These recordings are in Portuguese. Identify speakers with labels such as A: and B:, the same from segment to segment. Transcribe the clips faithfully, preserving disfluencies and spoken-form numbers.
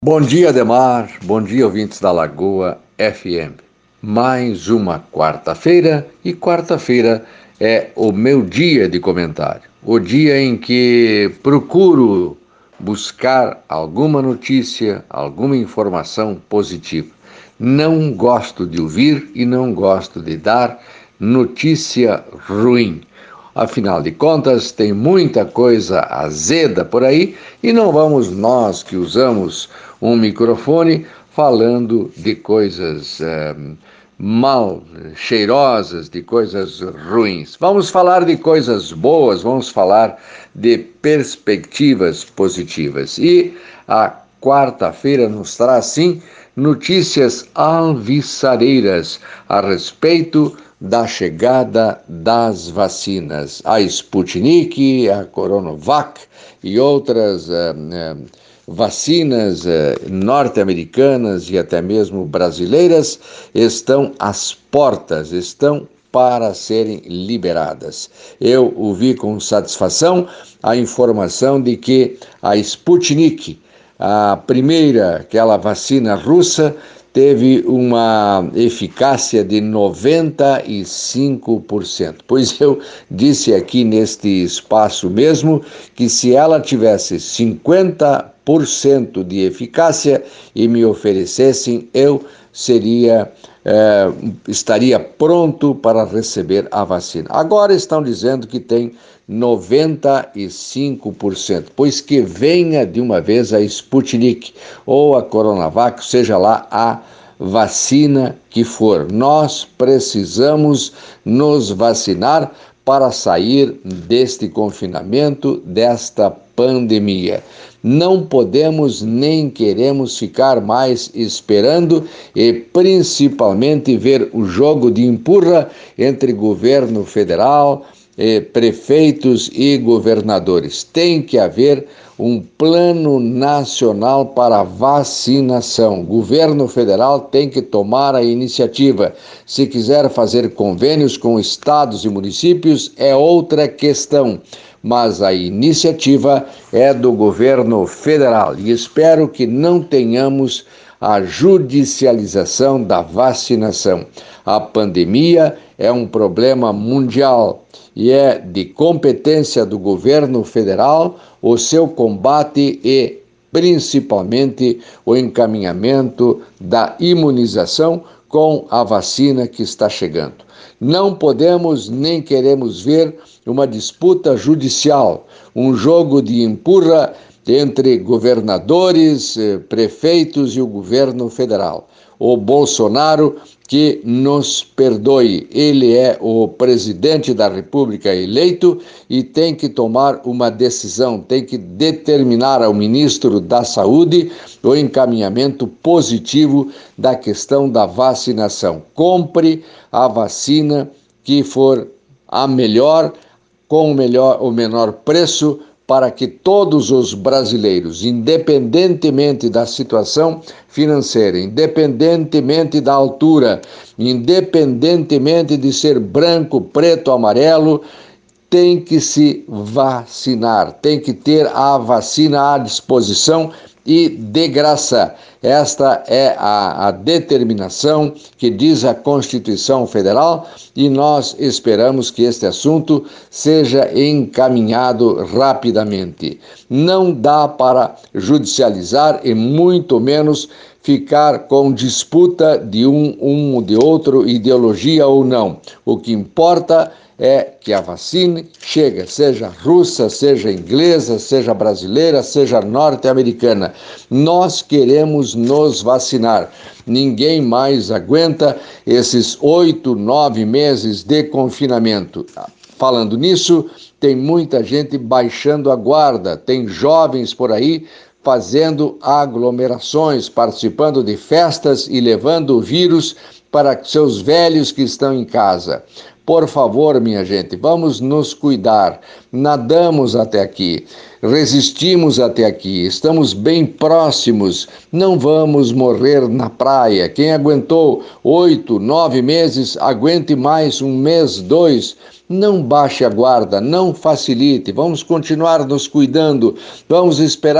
A: Bom dia, Ademar. Bom dia, ouvintes da Lagoa F M. Mais uma quarta-feira e quarta-feira é o meu dia de comentário. O dia em que procuro buscar alguma notícia, alguma informação positiva. Não gosto de ouvir e não gosto de dar notícia ruim. Afinal de contas, tem muita coisa azeda por aí e não vamos nós que usamos um microfone falando de coisas é, mal cheirosas, de coisas ruins. Vamos falar de coisas boas, vamos falar de perspectivas positivas. E a quarta-feira nos traz, sim, notícias alvissareiras a respeito da chegada das vacinas, a Sputnik, a Coronavac e outras uh, uh, vacinas uh, norte-americanas e até mesmo brasileiras estão às portas, estão para serem liberadas. Eu ouvi com satisfação a informação de que a Sputnik, a primeira, aquela vacina russa, teve uma eficácia de noventa e cinco por cento. Pois eu disse aqui neste espaço mesmo que se ela tivesse cinquenta por cento de eficácia e me oferecessem, eu seria, eh, estaria pronto para receber a vacina. Agora estão dizendo que tem noventa e cinco por cento, pois que venha de uma vez a Sputnik ou a Coronavac, seja lá a vacina que for. Nós precisamos nos vacinar para sair deste confinamento, desta pandemia. Não podemos nem queremos ficar mais esperando e principalmente ver o jogo de empurra entre governo federal, eh, prefeitos e governadores. Tem que haver um plano nacional para vacinação. O governo federal tem que tomar a iniciativa. Se quiser fazer convênios com estados e municípios, é outra questão. Mas a iniciativa é do governo federal e espero que não tenhamos a judicialização da vacinação. A pandemia é um problema mundial e é de competência do governo federal o seu combate e, principalmente, o encaminhamento da imunização com a vacina que está chegando. Não podemos nem queremos ver uma disputa judicial, um jogo de empurra entre governadores, prefeitos e o governo federal. O Bolsonaro, que nos perdoe, ele é o presidente da República eleito e tem que tomar uma decisão, tem que determinar ao ministro da Saúde o encaminhamento positivo da questão da vacinação. Compre a vacina que for a melhor, com o, melhor, o menor preço, para que todos os brasileiros, independentemente da situação financeira, independentemente da altura, independentemente de ser branco, preto, amarelo, tem que se vacinar, tem que ter a vacina à disposição e de graça. Esta é a, a determinação que diz a Constituição Federal e nós esperamos que este assunto seja encaminhado rapidamente. Não dá para judicializar e muito menos ficar com disputa de um, um de outro, ideologia ou não. O que importa é que a vacina chega, seja russa, seja inglesa, seja brasileira, seja norte-americana. Nós queremos nos vacinar. Ninguém mais aguenta esses oito, nove meses de confinamento. Falando nisso, tem muita gente baixando a guarda, tem jovens por aí fazendo aglomerações, participando de festas e levando o vírus para seus velhos que estão em casa. Por favor, minha gente, vamos nos cuidar. Nadamos até aqui, resistimos até aqui, estamos bem próximos, não vamos morrer na praia. Quem aguentou oito, nove meses, aguente mais um mês, dois. Não baixe a guarda, não facilite, vamos continuar nos cuidando, vamos esperar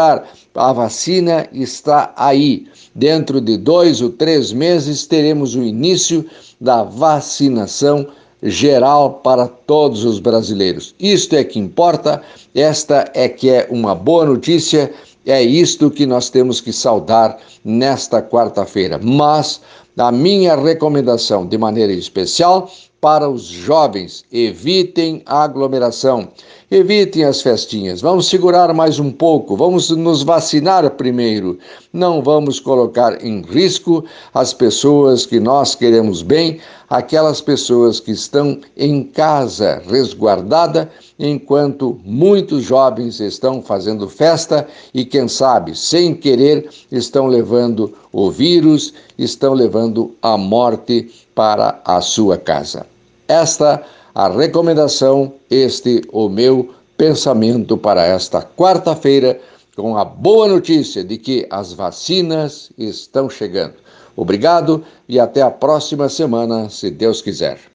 A: A vacina está aí. Dentro de dois ou três meses teremos o início da vacinação geral para todos os brasileiros. Isto é que importa, esta é que é uma boa notícia, é isto que nós temos que saudar nesta quarta-feira. Mas a minha recomendação, de maneira especial, para os jovens, evitem a aglomeração, evitem as festinhas, vamos segurar mais um pouco, vamos nos vacinar primeiro, não vamos colocar em risco as pessoas que nós queremos bem, aquelas pessoas que estão em casa resguardada, enquanto muitos jovens estão fazendo festa e, quem sabe, sem querer, estão levando o vírus, estão levando a morte para a sua casa. Esta a recomendação, este o meu pensamento para esta quarta-feira, com a boa notícia de que as vacinas estão chegando. Obrigado e até a próxima semana, se Deus quiser.